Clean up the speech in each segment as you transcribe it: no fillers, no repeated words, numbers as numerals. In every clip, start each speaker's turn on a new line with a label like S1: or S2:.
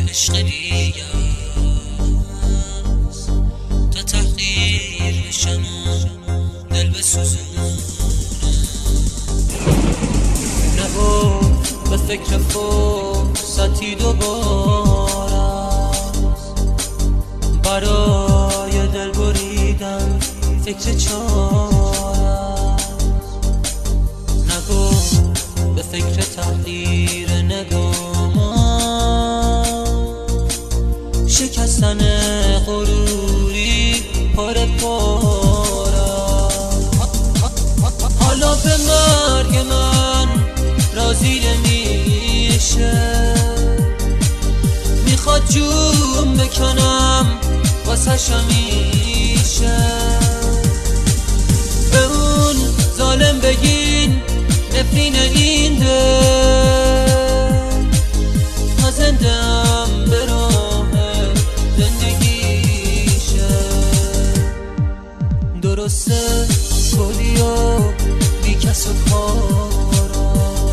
S1: عشق دیگه تا تحقیر بشم و دل بسوزونه. نبا به فکر فرصتی دوباره برای دل بریدن فکر چاره. نگو به فکر تحقیر نگامان، شکستن غروری پاره پاره. حالا به مرگ من راضی نمیشه، میخواد جون بکنم واسش همیشه. به اون ظالم بگین نفرین این دل، تا زندم به راه زندگیشه. درسته گلی و بی کس و کارم،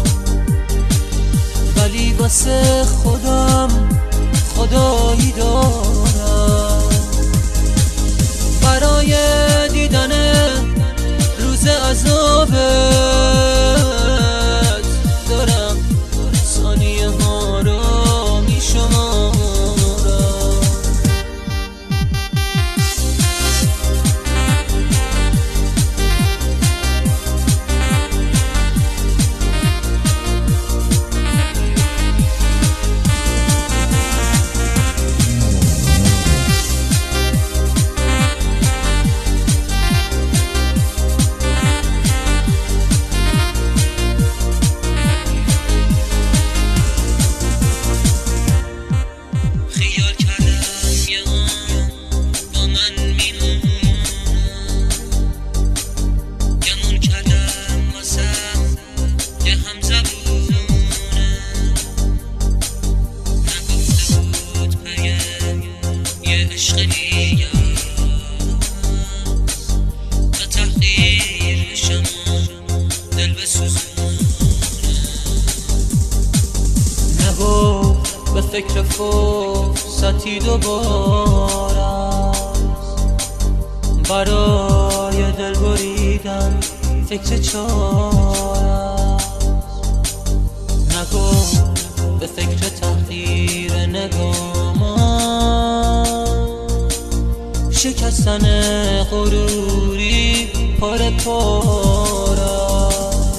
S1: ولی واسه خودم خدایی دارم. برای دیدن روز عذابت دارم ثانیه ها رو میشمارم. عشق دیگه تا تحقیر بشم و دل بسوزونه. نگو به فکر فرصتی دوباره برای دل بریدن فکر چاره. نگو به فکر تحقیر نگامان، شکستن غروری پاره پاره.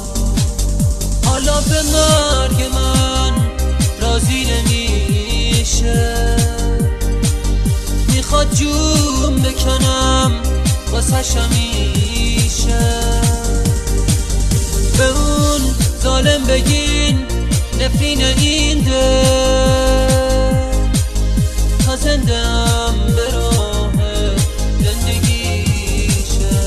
S1: حالا به مرگ من راضی نمیشه، میخواد جون بکنم واسش همیشه. به اون ظالم بگین نفرین این دل، تا زندم به راه زندگیشه.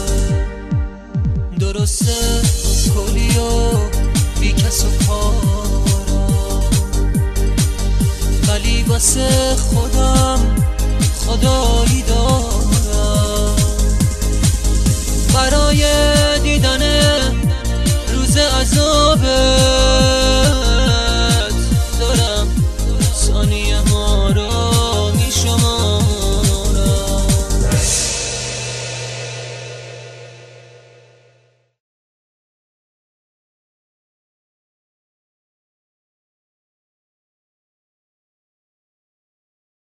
S1: درسته کلی و بی کس و کارم، ولی واسه خودم خدایی دارم. برای دیدن روز عذابت